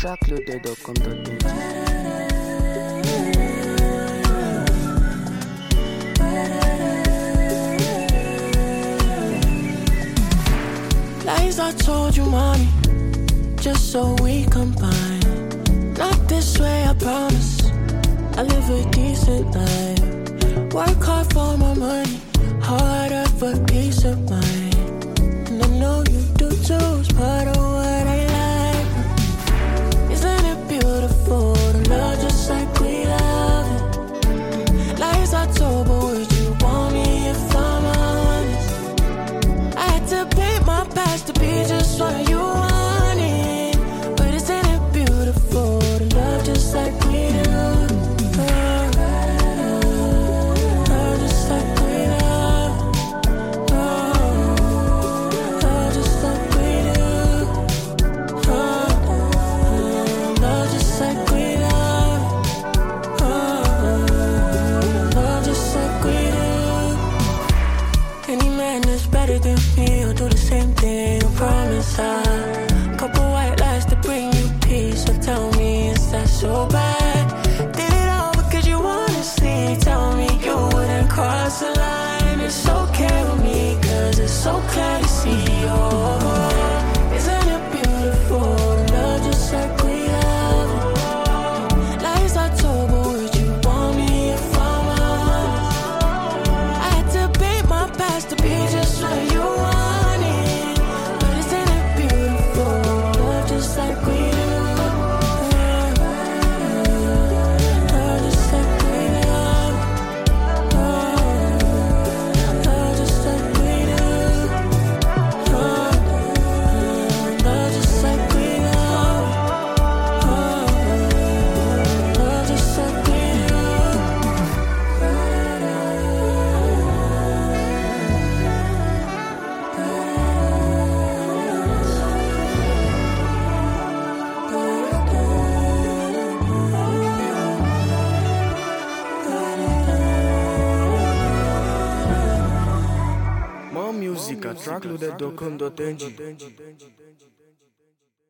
Lies I told you, mommy, just so we combine. Not this way, I promise. I live a decent life. Work hard for my money, harder for peace of mind. And I know you do too, it's part of what I like. Isn't it beautiful to love just like we love it? Lies I told, but would you want me if I'm honest? I had to paint my past to be just what you wanted. But isn't it beautiful to love just like we do? Couple white lies to bring you peace. So tell me, is that so bad? Did it all because you wanna see. Tell me you wouldn't cross the line. It's okay with me, cause it's so clear to see. Oh, isn't it beautiful to love just like we love it? Lies I told, but would you want me if I'm honest? I had to paint my past to be just what you want. Music at trackloaded.com.ng